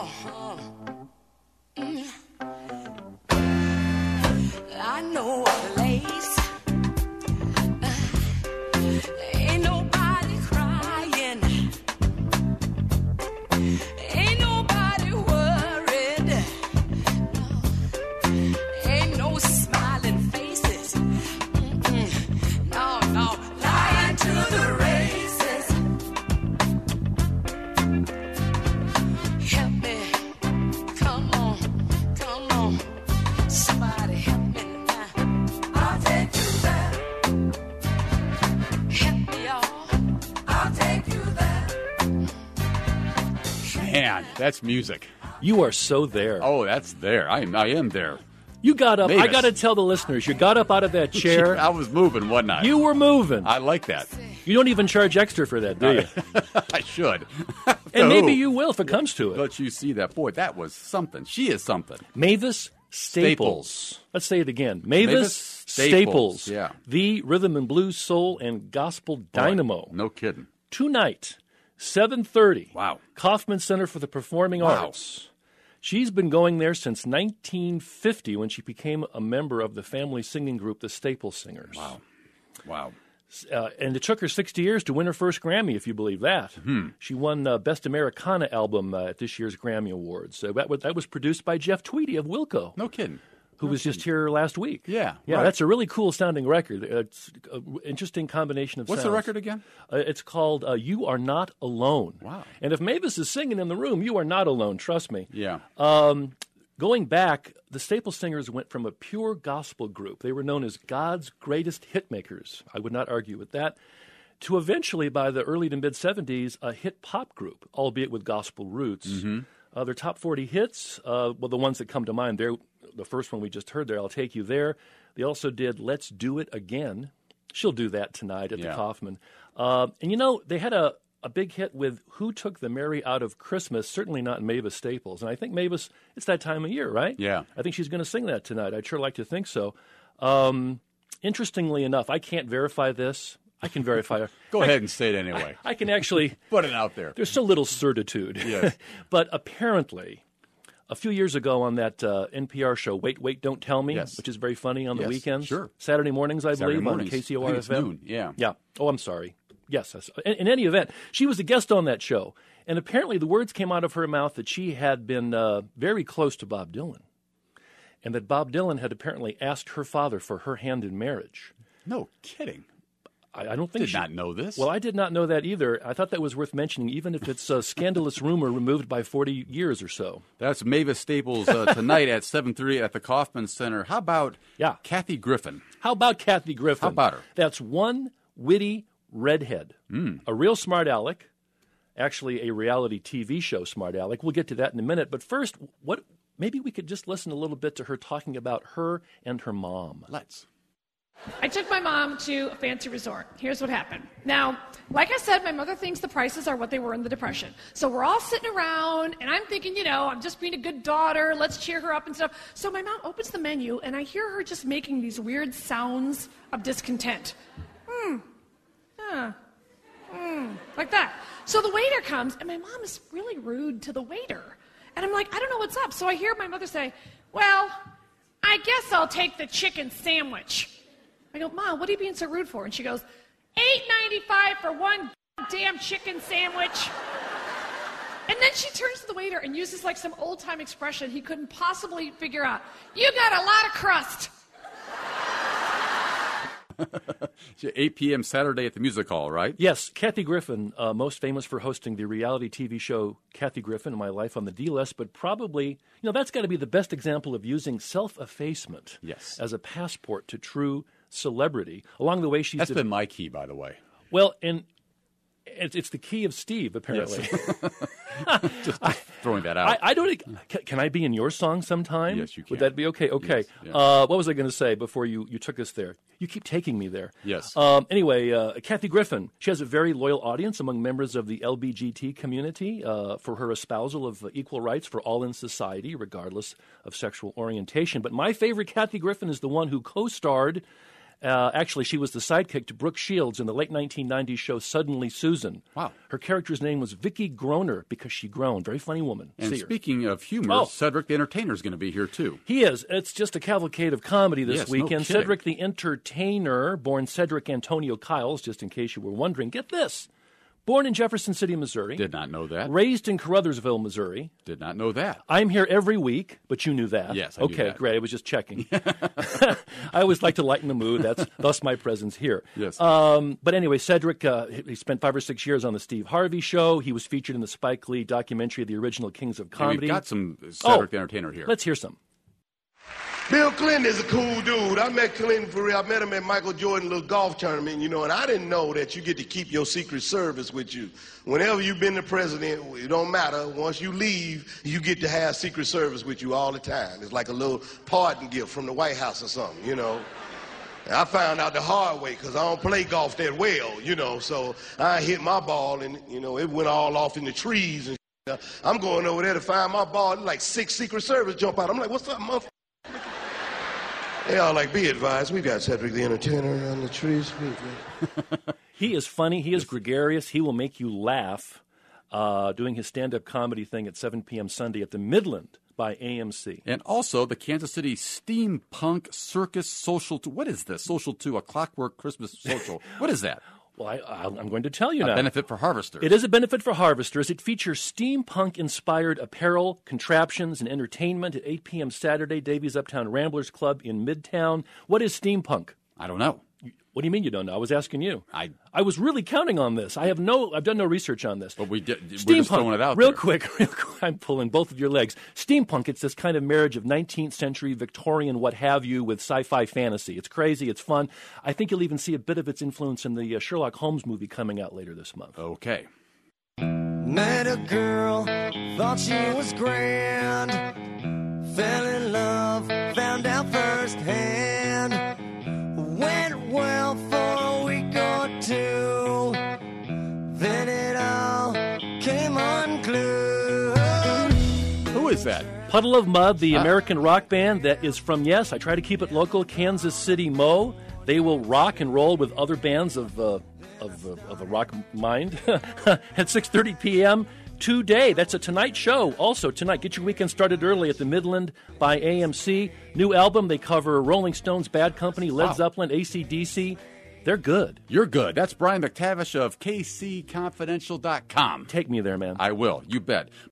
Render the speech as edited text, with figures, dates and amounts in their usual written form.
I know a place. Ain't nobody crying. Ain't nobody worried. No. Ain't no smiling faces. No, no. Lying to the races. Help me. Come on. Come on. Somebody help me now. I'll take you there. Help me, y'all. I'll take you there. Man, that's music. You are so there. Oh, that's there. I am there. You got up. Mavis. I got to tell the listeners, you got up out of that chair. I was moving, wasn't I? You were moving. I like that. You don't even charge extra for that, do you? I should. And maybe you will if it comes to it. Let you see that. Boy, that was something. She is something. Mavis Staples. Let's say it again. Mavis Staples. Staples. Yeah. The rhythm and blues, soul, and gospel dynamo. No kidding. Tonight, 7:30. Wow. Kaufman Center for the Performing Arts. She's been going there since 1950 when she became a member of the family singing group, the Staples Singers. Wow. And it took her 60 years to win her first Grammy, if you believe that. She won Best Americana Album at this year's Grammy Awards. So that was produced by Jeff Tweedy of Wilco, No kidding. who was just here last week. Yeah, Yeah, right. that's a really cool sounding record. It's an interesting combination of What's the sounds. record again? It's called You Are Not Alone. Wow. And if Mavis is singing in the room, you are not alone, trust me. Yeah. Going back, the Staples Singers went from a pure gospel group. They were known as God's greatest hitmakers. I would not argue with that. To eventually, by the early to mid-'70s, a hit pop group, albeit with gospel roots. Their top 40 hits, well, the ones that come to mind, they're the first one we just heard there, I'll Take You There. They also did Let's Do It Again. She'll do that tonight at the Kaufman. And, you know, they had a big hit with Who Took the Merry Out of Christmas, certainly not Mavis Staples. And I think Mavis, it's that time of year, right? Yeah. I think she's going to sing that tonight. I'd sure like to think so. Interestingly enough, I can't verify this. I can verify it. Go ahead and say it anyway. I can actually Put it out there. there's so little certitude. Yes. But apparently, a few years ago on that NPR show, Wait, Wait, Don't Tell Me, Yes. which is very funny on the Yes, weekends. sure. Saturday mornings, I Saturday believe, mornings. on I think KCOR it's FM. noon, yeah. Yeah. Oh, I'm sorry. Yes. In any event, she was a guest on that show. And apparently the words came out of her mouth that she had been very close to Bob Dylan. And that Bob Dylan had apparently asked her father for her hand in marriage. No kidding. I don't think Did not know this. Well, I did not know that either. I thought that was worth mentioning, even if it's a scandalous rumor removed by 40 years or so. That's Mavis Staples tonight at 7:30 at the Kaufman Center. How about Kathy Griffin? How about Kathy Griffin? How about her? That's one witty redhead, a real smart aleck, actually a reality TV show smart aleck. We'll get to that in a minute. But first, maybe we could just listen a little bit to her talking about her and her mom. Let's. I took my mom to a fancy resort. Here's what happened. Now, like I said, my mother thinks the prices are what they were in the Depression. So we're all sitting around, and I'm thinking, you know, I'm just being a good daughter. Let's cheer her up and stuff. So my mom opens the menu, and I hear her just making these weird sounds of discontent. Like that. So the waiter comes, and my mom is really rude to the waiter. And I'm like, I don't know what's up. So I hear my mother say, well, I guess I'll take the chicken sandwich. I go, Mom, what are you being so rude for? And she goes, $8.95 for one damn chicken sandwich. And then she turns to the waiter and uses like some old-time expression he couldn't possibly figure out. You got a lot of crust. 8 p.m. Saturday at the Music Hall, right? Yes, Kathy Griffin, most famous for hosting the reality TV show Kathy Griffin, My Life on the D-List, but probably, you know, that's got to be the best example of using self-effacement as a passport to true celebrity. Along the way, she's been my key, by the way. Well, and it's the key of Steve, apparently. Yes. Just throwing that out. I don't. Can I be in your song sometime? Yes, you can. Would that be okay? Okay. Yes, yeah. What was I going to say before you took us there? You keep taking me there. Yes. Anyway, Kathy Griffin, she has a very loyal audience among members of the LBGT community for her espousal of equal rights for all in society, regardless of sexual orientation. But my favorite Kathy Griffin is the one who co-starred Actually, she was the sidekick to Brooke Shields in the late 1990s show Suddenly Susan. Wow. Her character's name was Vicky Groner because she groaned. Very funny woman. And speaking of humor, Cedric the Entertainer is going to be here, too. He is. It's just a cavalcade of comedy this weekend. No Cedric the Entertainer, born Cedric Antonio Kiles, just in case you were wondering. Get this. Born in Jefferson City, Missouri. Did not know that. Raised in Caruthersville, Missouri. Did not know that. I'm here every week, but you knew that. Yes, I knew that. Okay, great. I was just checking. I always like to lighten the mood. That's thus my presence here. Yes. But anyway, Cedric, he spent 5 or 6 years on the Steve Harvey Show. He was featured in the Spike Lee documentary, The Original Kings of Comedy. We've got some Cedric the Entertainer here. Let's hear some. Bill Clinton is a cool dude. I met Clinton for real. I met him at Michael Jordan's little golf tournament, and I didn't know that you get to keep your Secret Service with you. Whenever you've been the president, it don't matter. Once you leave, you get to have Secret Service with you all the time. It's like a little pardon gift from the White House or something, And I found out the hard way because I don't play golf that well, so I hit my ball, and, it went all off in the trees. And I'm going over there to find my ball, and like 6 Secret Service jump out. I'm like, what's up, motherfucker? They all like, be advised, we got Cedric the Entertainer on the trees. He is funny. He is gregarious. He will make you laugh doing his stand-up comedy thing at 7 p.m. Sunday at the Midland by AMC. And also the Kansas City Steampunk Circus Social 2. What is this? Social 2, a Clockwork Christmas Social. What is that? Well, I'm going to tell you now. A benefit for harvesters. It is a benefit for harvesters. It features steampunk-inspired apparel, contraptions, and entertainment at 8 p.m. Saturday, Davies Uptown Ramblers Club in Midtown. What is steampunk? I don't know. What do you mean you don't know? I was asking you. I was really counting on this. I've done no research on this. But we're just Steampunk, throwing it out real there. quick. I'm pulling both of your legs. Steampunk, it's this kind of marriage of 19th century Victorian what have you with sci-fi fantasy. It's crazy. It's fun. I think you'll even see a bit of its influence in the Sherlock Holmes movie coming out later this month. Okay. Met a girl, thought she was grand, fell in love, found out firsthand, went well for a week or two, then it all came unglued. Who is that? Puddle of Mudd, the American rock band that is from, yes, I try to keep it local, Kansas City, Mo. They will rock and roll with other bands of a rock mind at 6:30 p.m. today. That's a Tonight show. Also tonight, get your weekend started early at the Midland by AMC. New album, they cover Rolling Stones, Bad Company, Led Zeppelin, AC/DC. They're good. You're good. That's Brian McTavish of KCConfidential.com. Take me there, man. I will. You bet.